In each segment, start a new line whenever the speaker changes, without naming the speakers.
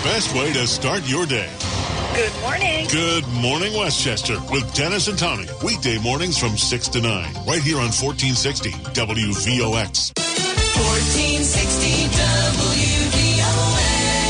best way to start your day.
Good morning.
Good morning, Westchester, with Dennis and Tommy. Weekday mornings from 6 to 9, right here on 1460 WVOX.
1460 WVOX.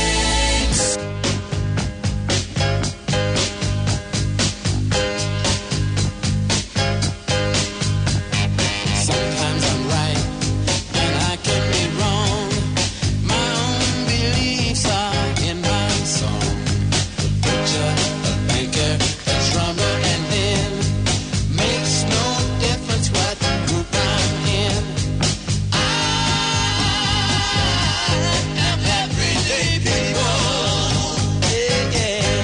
Sometimes I'm right and I can be wrong. My own beliefs are in my song. The butcher, the banker, the drummer, and then makes no difference what group I'm in. I am everyday people. Yeah, yeah.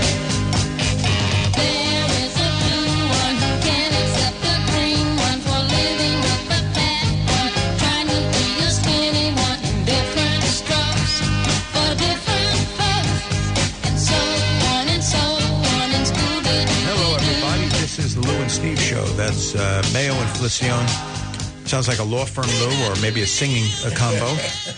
There is a blue one who can't accept the green one for living with the fat one, trying to be a skinny one. Different strokes for different folks, and so on and so on and Scooby-Doo.
Hello, everybody. This is the Lou and Steve Show. That's Mayo and Felicione. Sounds like a law firm, Lou, or maybe a singing combo.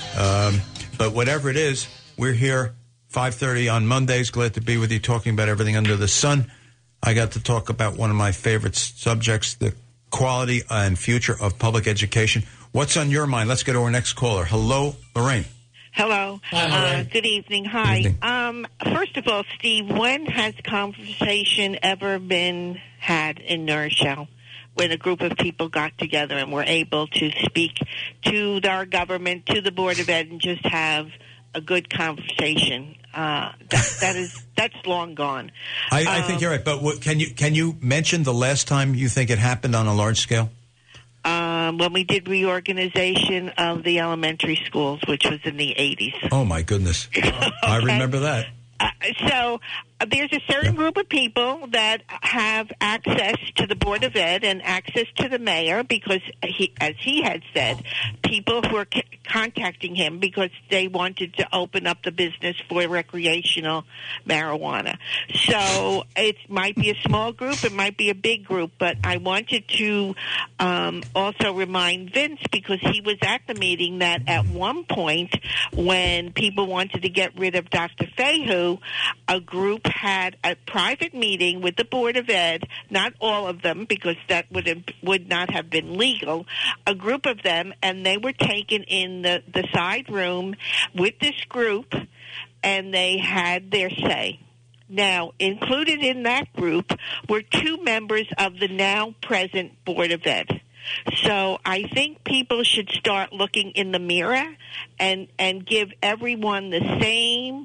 But whatever it is, we're here 5:30 on Mondays. Glad to be with you, talking about everything under the sun. I got to talk about one of my favorite subjects, the quality and future of public education. What's on your mind? Let's go to our next caller. Hello, Lorraine.
Hello. Good evening. Hi.
Good
First of all, Steve, when has conversation ever been had in Nourishell when a group of people got together and were able to speak to our government, to the Board of Ed, and just have a good conversation? That's long gone.
I think you're right. But can you mention the last time you think it happened on a large scale?
When we did reorganization of the elementary schools, which was in the 80s.
Oh, my goodness. I remember that.
So there's a certain group of people that have access to the Board of Ed and access to the mayor because, as he had said, people who are contacting him because they wanted to open up the business for recreational marijuana. So it might be a small group, it might be a big group, but I wanted to also remind Vince, because he was at the meeting, that at one point when people wanted to get rid of Dr. Fayhu, a group had a private meeting with the Board of Ed, not all of them because that would not have been legal, a group of them, and they were taken in the side room with this group, and they had their say. Now, included in that group were two members of the now present Board of Ed. So I think people should start looking in the mirror and give everyone the same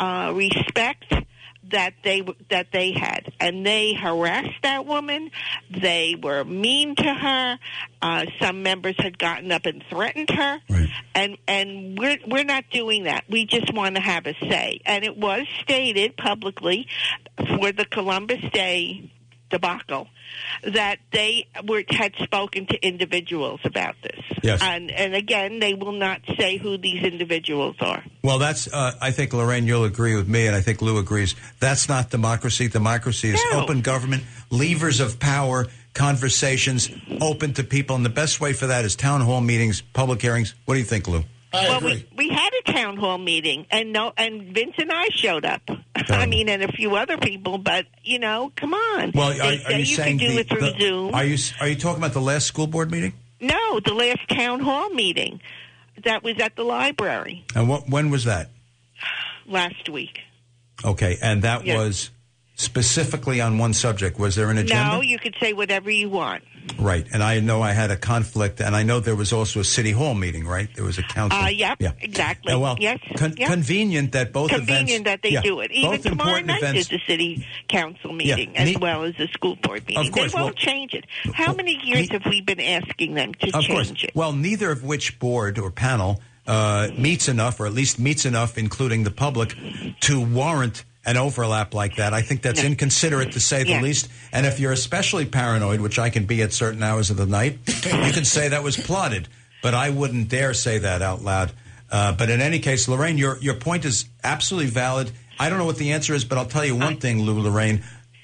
respect that they had. And they harassed that woman. They were mean to her. Some members had gotten up and threatened her.
Right.
And we're not doing that. We just want to have a say. And it was stated publicly for the Columbus Day debacle that they had spoken to individuals about this.
Yes.
And again, they will not say who these individuals are.
Well, that's, I think, Lorraine, you'll agree with me, and I think Lou agrees. That's not democracy. Democracy is open government, levers of power, conversations open to people, and the best way for that is town hall meetings, public hearings. What do you think, Lou?
I agree. We had a town hall meeting, and Vince and I showed up. I mean, and a few other people, but, come on.
Well,
are you saying can do it through Zoom.
Are you talking about the last school board meeting?
No, the last town hall meeting. That was at the library.
And when was that?
Last week.
Okay, and that was specifically on one subject. Was there an agenda?
No, you could say whatever you want.
Right, and I know I had a conflict, and I know there was also a city hall meeting, right? There was a council.
Yeah, exactly.
Well,
yes.
Convenient that both events.
Convenient that they do it. Even
both
tomorrow night
events,
is the city council meeting as well as the school board meeting.
Of course,
they won't change it. How many years have we been asking them to change it?
Well, neither of which board or panel meets enough, or at least meets enough, including the public, to warrant an overlap like that. I think that's inconsiderate, to say the least. And if you're especially paranoid, which I can be at certain hours of the night, you can say that was plotted. But I wouldn't dare say that out loud. But in any case, Lorraine, your point is absolutely valid. I don't know what the answer is, but I'll tell you one thing, Lorraine.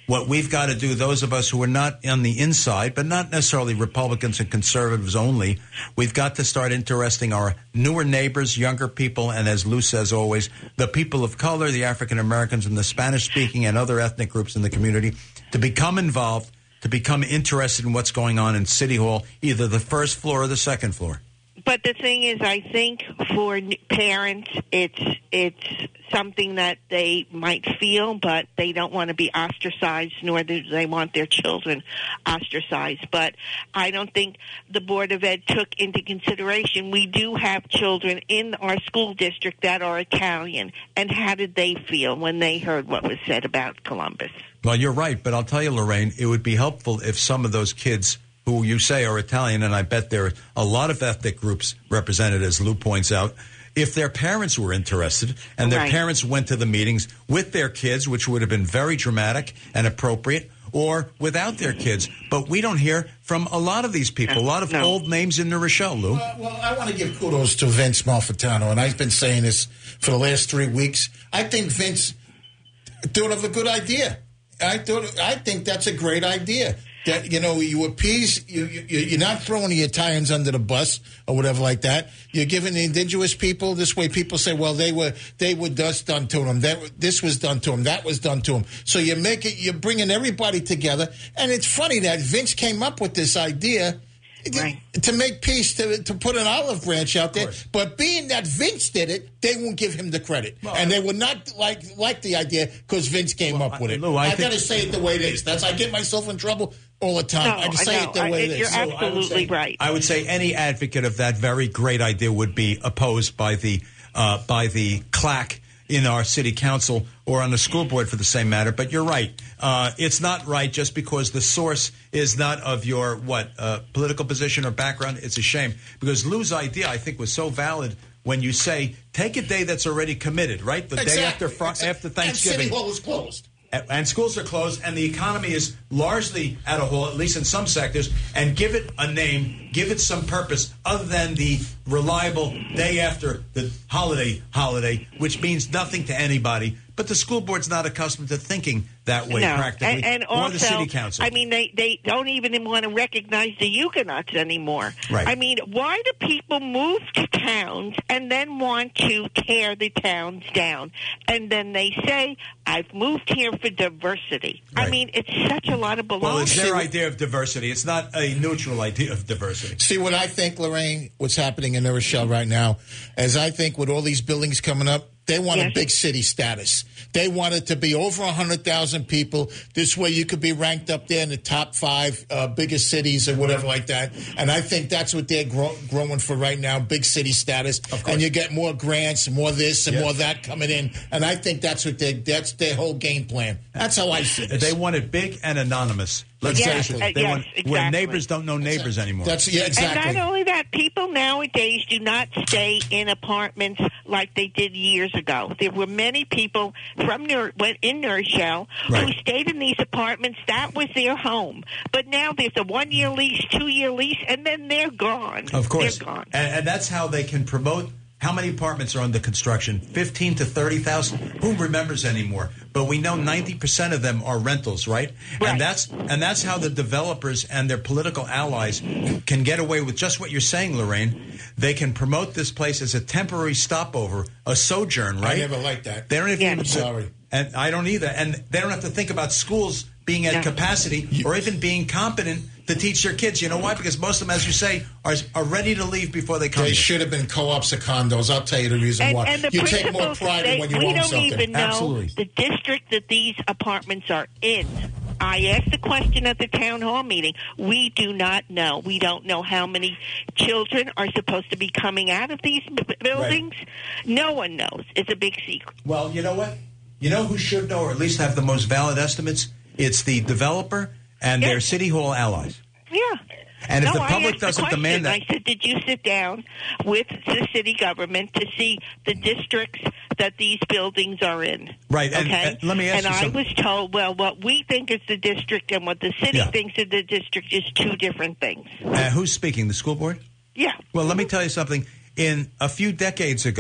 What we've got to do, those of us who are not on the inside, but not necessarily Republicans and conservatives only, we've got to start interesting our newer neighbors, younger people, and as Lou says always, the people of color, the African Americans and the Spanish-speaking and other ethnic groups in the community to become involved, to become interested in what's going on in City Hall, either the first floor or the second floor.
But the thing is, I think for parents, it's something that they might feel, but they don't want to be ostracized, nor do they want their children ostracized. But I don't think the Board of Ed took into consideration we do have children in our school district that are Italian. And how did they feel when they heard what was said about Columbus?
Well, you're right, but I'll tell you, Lorraine, it would be helpful if some of those kids who you say are Italian, and I bet there are a lot of ethnic groups represented, as Lou points out, if their parents were interested and their parents went to the meetings with their kids, which would have been very dramatic and appropriate, or without their kids. But we don't hear from a lot of these people, a lot of old names in New Rochelle, Lou.
Well, I want to give kudos to Vince Malfitano, and I've been saying this for the last 3 weeks. I think Vince thought of a good idea. I think that's a great idea. That, you appease, you're not throwing the Italians under the bus or whatever like that. You're giving the indigenous people, this way people say, well, they were just done to them. This was done to them. That was done to them. So you're bringing everybody together. And it's funny that Vince came up with this idea to make peace, to put an olive branch out there. But being that Vince did it, they won't give him the credit. And they would not like the idea because Vince came up with it.
Lou,
I got to say it the way it is. I get myself in trouble all the time. I just say it the way it is.
You're absolutely right.
I would say any advocate of that very great idea would be opposed by the claque in our city council or on the school board for the same matter. But you're right. It's not right just because the source is not of your, political position or background. It's a shame. Because Lou's idea, I think, was so valid when you say, take a day that's already committed, right? The day after Thanksgiving.
And City Hall is closed.
And schools are closed, and the economy is largely at a halt, at least in some sectors, and give it a name, give it some purpose other than the reliable day after the holiday, which means nothing to anybody. But the school board's not accustomed to thinking that way practically,
and
or
also,
the city council.
I mean, they don't even want to recognize the Huguenots anymore.
Right.
I mean, why do people move to towns and then want to tear the towns down? And then they say, I've moved here for diversity.
Right.
I mean, it's such a lot of baloney.
Well, it's their idea of diversity. It's not a neutral idea of diversity.
See, what I think, Lorraine, what's happening in New Rochelle right now, is I think with all these buildings coming up, they want a big city status. They want it to be over 100,000 people. This way you could be ranked up there in the top 5 biggest cities or whatever like that. And I think that's what they're growing for right now, big city status. And you get more grants, more this and more that coming in. And I think that's their whole game plan. That's how I see it.
They want it big and anonymous. Let's face it. They want where neighbors don't know neighbors anymore.
Exactly.
And not only that, people nowadays do not stay in apartments like they did years ago. There were many people in New Rochelle who stayed in these apartments. That was their home. But now there's a 1-year lease, 2-year lease, and then they're gone.
Of course.
They're gone.
And that's how they can promote. How many apartments are under construction? 15 to 30,000? Who remembers anymore? But we know 90% of them are rentals, right? And that's how the developers and their political allies can get away with just what you're saying, Lorraine. They can promote this place as a temporary stopover, a sojourn, right?
I never liked that.
They don't even
sorry.
And I don't either. And they don't have to think about schools being at capacity or even being competent to teach their kids. You know why? Because most of them, as you say, are ready to leave before they come.
They should have been co-ops or condos. I'll tell you the reason why.
And the
you take more pride in when you own something.
We don't even know the district that these apartments are in. I asked the question at the town hall meeting. We do not know. We don't know how many children are supposed to be coming out of these buildings. Right. No one knows. It's a big secret.
Well, you know what? You know who should know, or at least have the most valid estimates? It's the developer and their city hall allies.
Yeah.
And if the public doesn't demand that...
I said, did you sit down with the city government to see the districts that these buildings are in?
Right.
Okay?
And let me ask you something.
And I was told, well, what we think is the district and what the city thinks is the district is two different things.
Who's speaking? The school board?
Yeah.
Well, let me tell you something. In a few decades ago,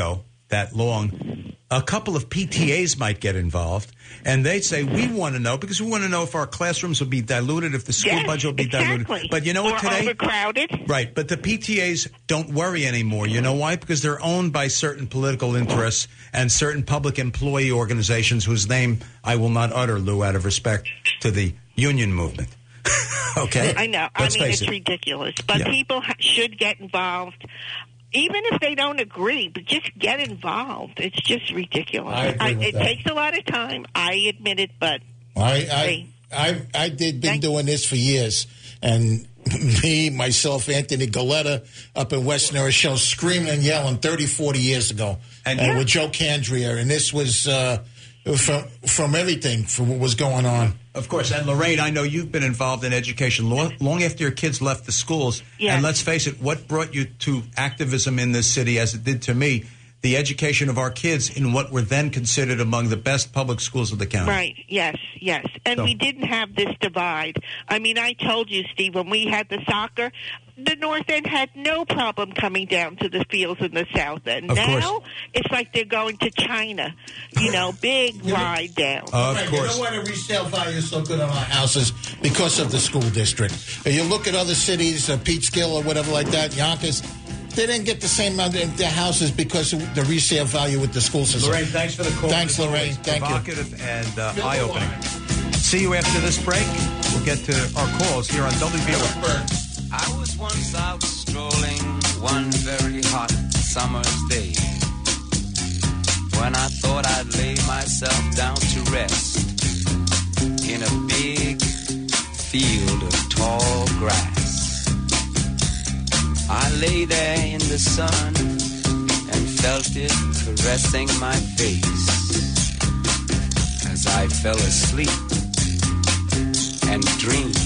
that long, a couple of PTAs might get involved, and they'd say, we want to know, because we want to know if our classrooms will be diluted, if the school budget will be diluted. But you know what, today?
Overcrowded.
Right, but the PTAs don't worry anymore. You know why? Because they're owned by certain political interests and certain public employee organizations whose name I will not utter, Lou, out of respect to the union movement. Okay?
I know.
Let's face
it's
it.
ridiculous. But
Yeah.
people should get involved. Even if they don't agree, but just get involved. It's just ridiculous.
I agree with
it
that.
takes a lot of time. I admit it, but
been doing this for years, and me, myself, Anthony Galetta, up in West New Rochelle, screaming and yelling 30, 40 years ago,
And
with Joe Candria, and this was from everything, from what was going on.
Of course. And Lorraine, I know you've been involved in education long after your kids left the schools.
Yes.
And let's face it, what brought you to activism in this city, as it did to me, the education of our kids in what were then considered among the best public schools of the county.
right, yes. And
So-
we didn't have this divide. I mean, I told you, Steve, when we had the soccer, the North End had no problem coming down to the fields in the South End.
Of
Now,
course.
it's like they're going to China. Big ride down.
Of
Right,
course.
You know why the resale value is so good on our houses? Because of the school district. And you look at other cities, Peekskill or whatever like that, Yonkers, they didn't get the same amount of their houses because of the resale value with the school system.
Lorraine, thanks for the call.
Thanks, Lorraine. Thank you.
Provocative and eye-opening. See you after this break. We'll get to our calls here on WVOA.
I was once out strolling one very hot summer's day, when I thought I'd lay myself down to rest in a big field of tall grass. I lay there in the sun and felt it caressing my face as I fell asleep and dreamed.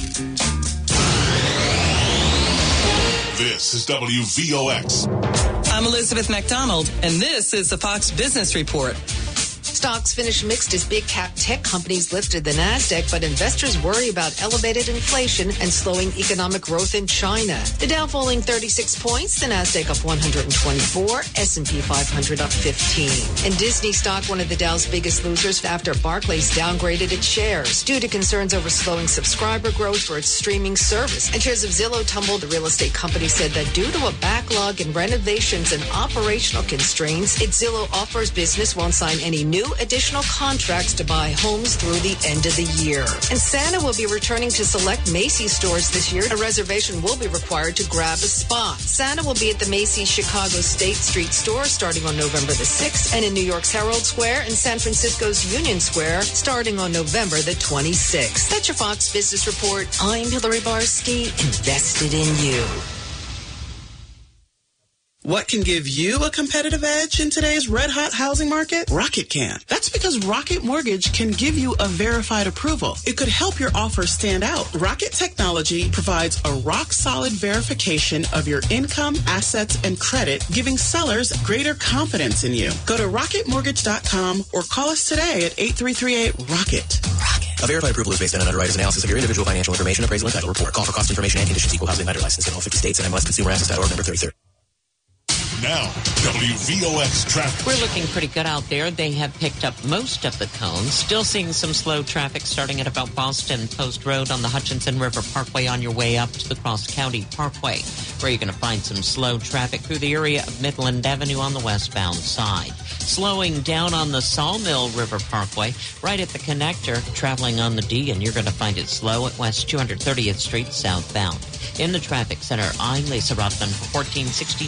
This is WVOX.
I'm Elizabeth McDonald, and this is the Fox Business Report.
Stocks finished mixed as big cap tech companies lifted the NASDAQ, but investors worry about elevated inflation and slowing economic growth in China. The Dow falling 36 points, the NASDAQ up 124, S&P 500 up 15. And Disney stock, one of the Dow's biggest losers after Barclays downgraded its shares due to concerns over slowing subscriber growth for its streaming service. And shares of Zillow tumbled. The real estate company said that due to a backlog in renovations and operational constraints, its Zillow offers business won't sign any new additional contracts to buy homes through the end of the year. And Santa will be returning to select Macy's stores this year. A reservation will be required to grab a spot. Santa will be at the Macy's Chicago State Street store starting on November the 6th, and in New York's Herald Square and San Francisco's Union Square starting on November the 26th. That's your Fox Business Report. I'm Hillary Barsky, invested in you.
What can give you a competitive edge in today's red-hot housing market? Rocket can. That's because Rocket Mortgage can give you a verified approval. It could help your offer stand out. Rocket Technology provides a rock-solid verification of your income, assets, and credit, giving sellers greater confidence in you. Go to rocketmortgage.com or call us today at 8338-ROCKET.
A verified approval is based on an underwriter's analysis of your individual financial information, appraisal, and title report. Call for cost information and conditions. Equal housing lender license in all 50 states and MLSConsumerAccess.org number 33.
Now, WVOX traffic.
We're looking pretty good out there. They have picked up most of the cones. Still seeing some slow traffic starting at about Boston Post Road on the Hutchinson River Parkway on your way up to the Cross County Parkway, where you're going to find some slow traffic through the area of Midland Avenue on the westbound side. Slowing down on the Sawmill River Parkway, right at the connector, traveling on the D, and you're going to find it slow at West 230th Street southbound. In the traffic center, I'm Lisa Ruffin for 1460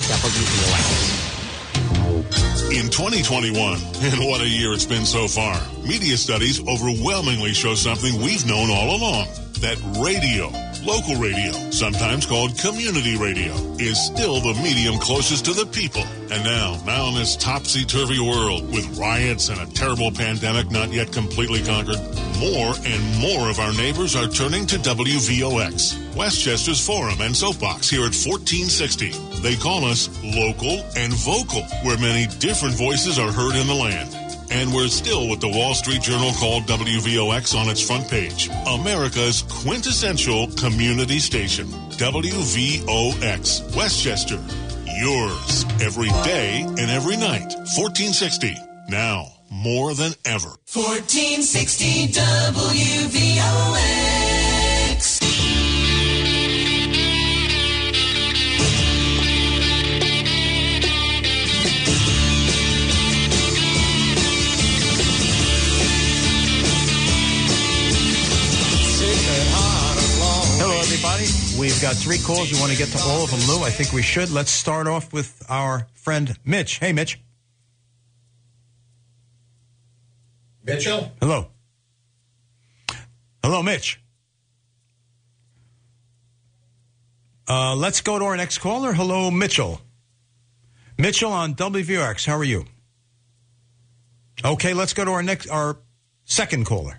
WVOX.
In 2021, and what a year it's been so far, media studies overwhelmingly show something we've known all along, that radio, local radio, sometimes called community radio, is still the medium closest to the people. And now in this topsy-turvy world, with riots and a terrible pandemic not yet completely conquered, more and more of our neighbors are turning to WVOX, Westchester's Forum and Soapbox here at 1460. They call us local and vocal, where many different voices are heard in the land. And we're still what the Wall Street Journal called WVOX on its front page, America's quintessential community station. WVOX, Westchester. Yours every day and every night. 1460. Now, more than ever.
1460 WVOX.
Hello, everybody. We've got 3 calls. We want to get to all of them, Lou. I think we should. Let's start off with our friend Mitch. Hey, Mitch.
Mitchell?
Hello. Hello, Mitch. Let's go to our next caller. Hello, Mitchell. Mitchell on WVRX. How are you? Okay, let's go to our second caller.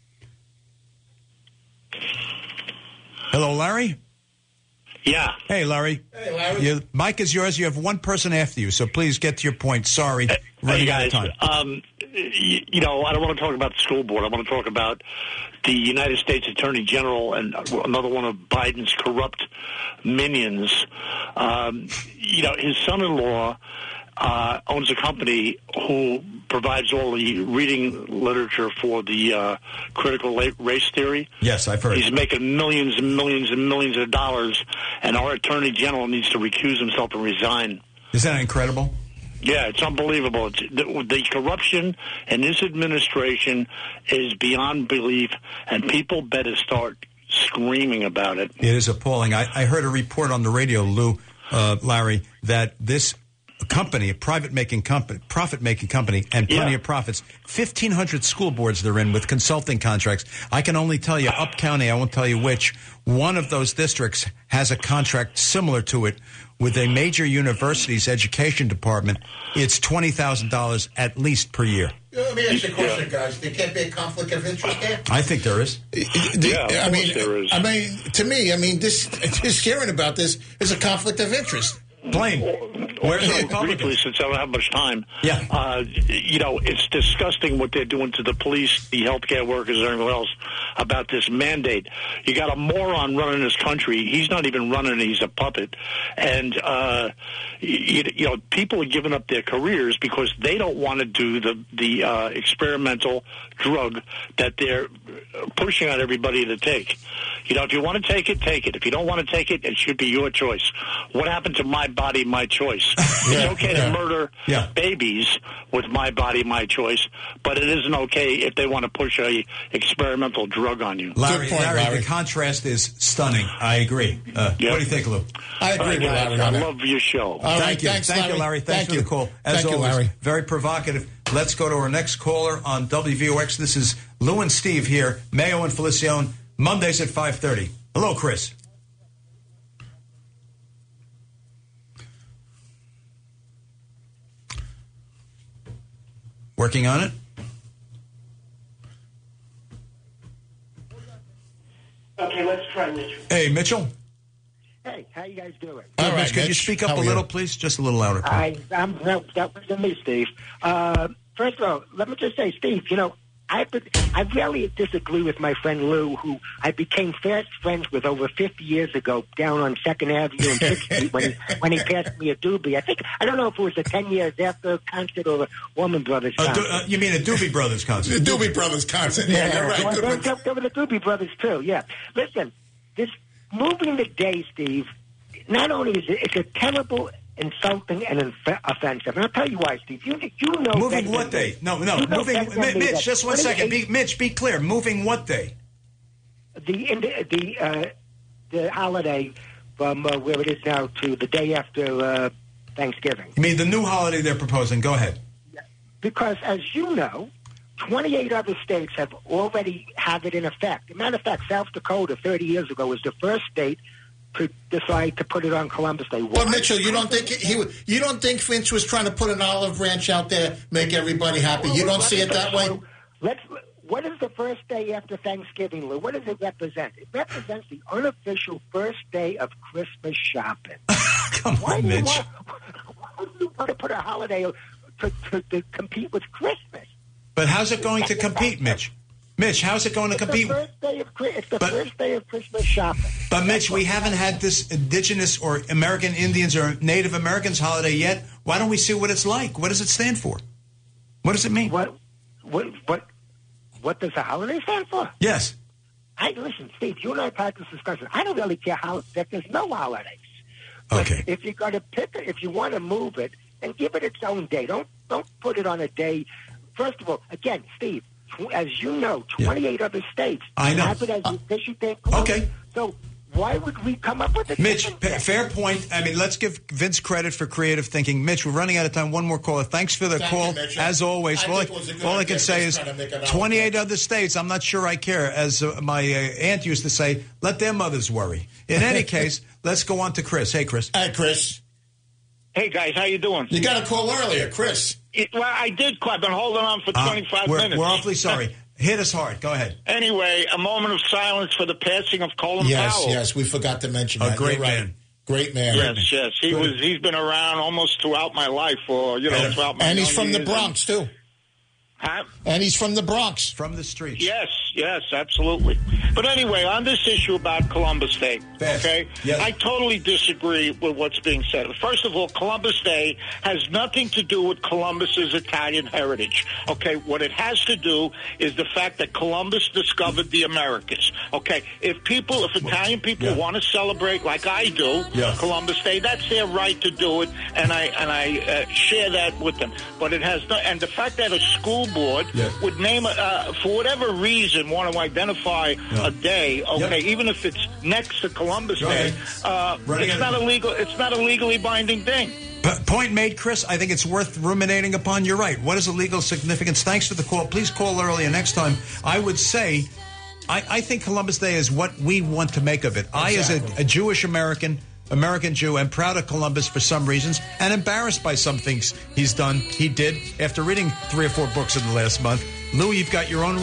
Hello, Larry?
Yeah.
Hey, Larry.
Hey, Larry.
Your mic is yours. You have one person after you, so please get to your point. Sorry. Running out of time.
You know, I don't want to talk about the school board. I want to talk about the United States Attorney General and another one of Biden's corrupt minions. You know, his son-in-law owns a company who provides all the reading literature for the critical race theory.
Yes, I've heard.
He's making millions and millions and millions of dollars, and our Attorney General needs to recuse himself and resign.
Is that incredible?
Yeah, it's unbelievable. The corruption in this administration is beyond belief, and people better start screaming about it.
It is appalling. I heard a report on the radio, Lou, Larry, that this company, a profit-making company, and plenty of profits, 1,500 school boards they're in with consulting contracts. I can only tell you, Up County, I won't tell you which, one of those districts has a contract similar to it with a major university's education department. It's $20,000 at least per year.
Let me ask you a question, guys. There can't be a conflict of interest there?
I think there is.
I mean, to me, this hearing about this is a conflict of interest.
Plain. Where's the Republicans?
Briefly, since I don't have much time,
yeah.
You know, it's disgusting what they're doing to the police, the healthcare workers, and everyone else about this mandate. You got a moron running this country. He's not even running; he's a puppet. And you know, people are giving up their careers because they don't want to do the experimental drug that they're pushing on everybody to take. You know, if you want to take it, take it. If you don't want to take it, it should be your choice. What happened to my body, my choice? It's okay to murder babies with my body, my choice, but it isn't okay if they want to push a experimental drug on you.
Larry, the contrast is stunning. I agree. What do you think, Lou?
I agree with Larry.
I love your show.
Thank you. Thanks, Thank you, Larry. Thanks for the call. As always, Larry. Very provocative. Let's go to our next caller on WVOX. This is Lou and Steve here, Mayo and Felicione, Mondays at 5:30. Hello, Chris. Working on it?
Okay, let's try Mitchell.
Hey, Mitchell.
Hey, how you guys doing?
All right, Mitch, could you speak up a little, please? Just a little louder.
That wasn't me, Steve. First of all, let me just say, Steve, you know, I really disagree with my friend Lou, who I became fast friends with over 50 years ago down on 2nd Avenue and 6th Street when he passed me a doobie. I don't know if it was 10 years after a concert or a Woman Brothers concert.
You mean a Doobie Brothers concert?
The Doobie Brothers concert. Yeah, you're right.
There were the Doobie Brothers, too, yeah. Listen, this moving the day, Steve, not only is it's a terrible, insulting, and offensive. And I'll tell you why, Steve. You know...
Moving what day? No. Moving... Mitch, just 1 second. Mitch, be clear. Moving what day?
The holiday from where it is now to the day after Thanksgiving.
You mean the new holiday they're proposing? Go ahead.
Because, as you know, 28 other states have already had it in effect. As a matter of fact, South Dakota 30 years ago was the first state to decide to put it on Columbus Day.
Well, Mitchell, you don't think you don't think Finch was trying to put an olive branch out there, make everybody happy? You don't see it that way?
What is the first day after Thanksgiving, Lou? What does it represent? It represents the unofficial first day of Christmas shopping.
Come on, Mitch.
Why do you want to put a holiday to compete with Christmas?
But how's it going to compete, Mitch? Mitch, how's it going to compete?
It's the first day of Christmas shopping.
But, Mitch, we haven't had this indigenous or American Indians or Native Americans holiday yet. Why don't we see what it's like? What does it stand for? What does it mean?
What does the holiday stand for?
Yes.
Listen, Steve, you and I have had this discussion. I don't really care that there's no holidays. But
Okay.
if you're going to pick it, if you want to move it, then give it its own day. Don't put it on a day. First of all, again, Steve, as you know, 28 other states
I know.
have it as official day.
Okay.
So why would we come up with a
Mitch,
different day?
fair point. I mean, let's give Vince credit for creative thinking. Mitch, we're running out of time. One more caller. Thanks for the
Thank
call.
you, Mitch.
As always,
I
all
think it was a good
I
idea,
can say is
just trying to make it out
28 other states. I'm not sure I care. As my aunt used to say, let their mothers worry. In any case, let's go on to Chris. Hey, Chris.
Hi, Chris.
Hey, guys, how you doing?
You got a call earlier, Chris.
Well, I did call. I've been holding on for 25 minutes.
We're awfully sorry. Hit us hard. Go ahead.
Anyway, a moment of silence for the passing of Colin Powell.
Yes, we forgot to mention
A
that.
great
You're right.
man.
Great man.
Yes. He's been around almost throughout my life, throughout my
And he's
young
from the
years.
Bronx, too.
Huh?
And he's from the Bronx.
From the streets.
Yes, absolutely. But anyway, on this issue about Columbus Day, okay,
Yes.
I totally disagree with what's being said. First of all, Columbus Day has nothing to do with Columbus's Italian heritage, okay? What it has to do is the fact that Columbus discovered the Americas, okay? If Italian people want to celebrate like I do Columbus Day, that's their right to do it, and I share that with them. But it has no, and the fact that a school board would name for whatever reason want to identify a day, okay, even if it's next to Columbus Day, it's not illegal. It's not a legally binding thing.
Point made, Chris. I think it's worth ruminating upon. You're right. What is the legal significance? Thanks for the call. Please call earlier next time. I would say, I think Columbus Day is what we want to make of it. I, as a Jewish American Jew, am proud of Columbus for some reasons and embarrassed by some things he did after reading 3 or 4 books in the last month. Lou, you've got your own